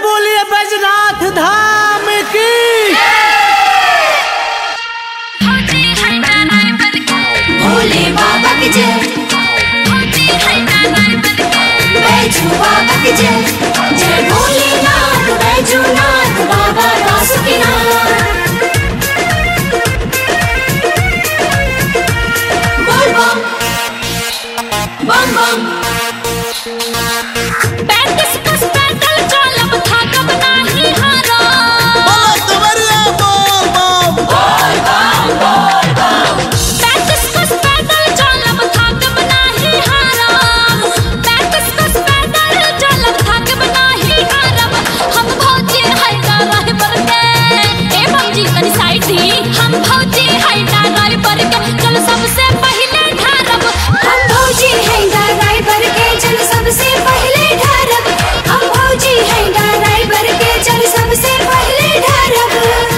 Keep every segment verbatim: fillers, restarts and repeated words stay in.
बोलिए बैजनाथ धाम की। भोले बाबा की जय, बैजू बाबा की जय, जय भोलेनाथ बैजूनाथ बाबा बासुकीनाथ। बोल बम बम बम। पैंतीस कस पैदल चलब थकब नाही हारा। बोलो तुम्हारिया बोल बम बोल बम बोल बम। पैंतीस कस पैदल चलब थकब नाही हारा। पैंतीस कस पैदल चलब थकब नाही हारा। हम भौजी है डराई पर के, ए भौजी तनी साइड दी। हम भौजी है डराई पर के, चल सबसे पहले ढारब। हम भौजी है डराई पर के, चल सबसे पहले ढारब। हम भौजी है डराई पर के, चल सबसे पहले ढारब।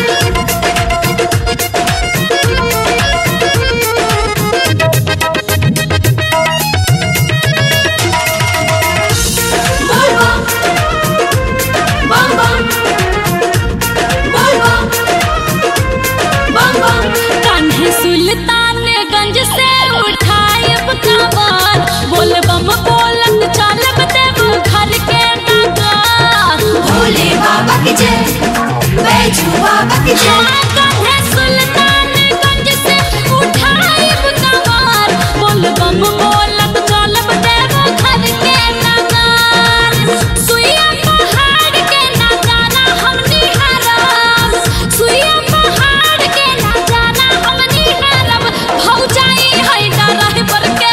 बोल बम बम बम। बोल बम बम बम। कान्हे सुल्तानगंज से उठायब कांवर, बोल बम बोलत चलब देव घर के नगर। भोले बाबा की जय, बैजू बाबा की जय। कान्हे सुल्तानगंज से उठायब कांवर, बोल बम बोलत चलब देव घर के नगर। सुइया पहाड़ के नजारा हम निहारब। सुइया पहाड़ के नजारा हम निहारब। भौजाई है डराई पर के,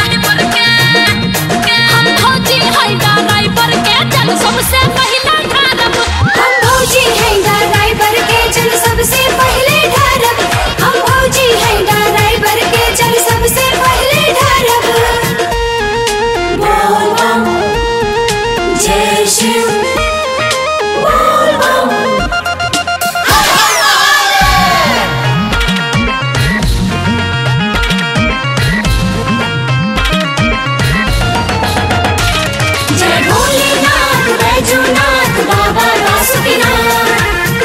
हम भौजी है डराई पर के, चल सबसे पहले ढारब। हम भौजी है डराई पर के, चल सबसे पहले ढारब। हम भौजी है डराई पर के, चल सबसे पहले ढारब। बोल बम जय शिव, बोल बम जय भोलेनाथ बैजूनाथ बाबा बासुकीनाथ।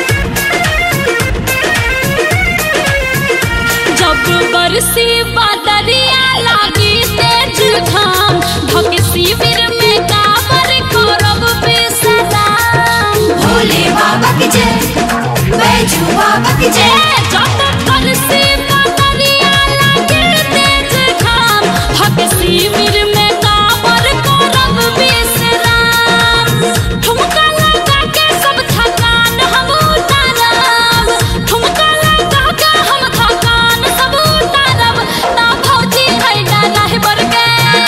जब बरसी बादरिया लागी तेज घाम, ढके शिविर में कांवर करब विश्राम। भोले बाबा की जय, बैजू बाबा की जय। जब बरसी बादरिया लागी तेज घाम, ढके शिविर में कांवर करब विश्राम। ठुमका लगा के सब थकान हम उतारब। ठुमका लगा के हम थकान सब उतारब। ना भौजी है डराई पर के,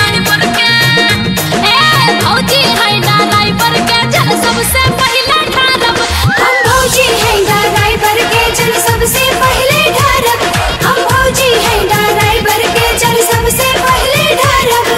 ए भौजी है डराई पर के, चल सबसे पहले ढारब। हम भौजी है डराई पर के, चल सबसे पहले ढारब। हम भौजी है डराई पर के, चल सबसे पहले ढारब।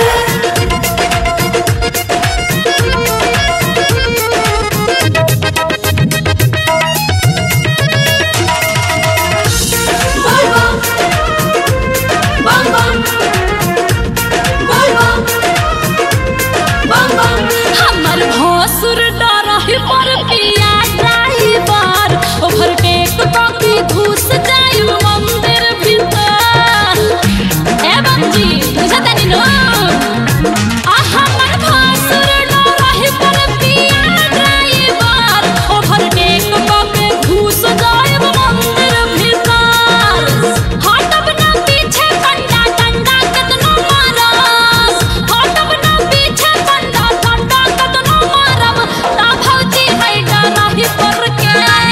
बोल बम बम बम। बोल बम बम बम। हमर भोसुर डराई पर पिया ड्राइवर, ओभर टेक बाकी घुस जाई मंदिर भीतर। ए बमजी बुझा तनी नो। आ हमर भोसुर डराई पर पिया ड्राइवर, ओभर टेक बाकी घुस जाई मंदिर भीतर। हटब ना पीछे कंडा डंडा कतनो मारब। हटब ना पीछे कंडा डंडा कतनो मारब। ना भौजी है डराई पर के,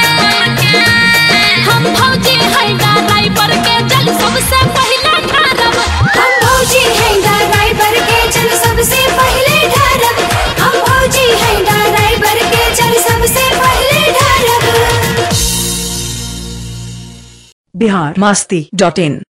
हम भौजी है डराई पर के, चल सबसे पहले ढारब। हम भौजी है डराई पर के, चल सबसे पहले ढारब। हम भौजी है डराई पर के, चल सबसे पहले ढारब। बिहार मस्ती डॉट इन।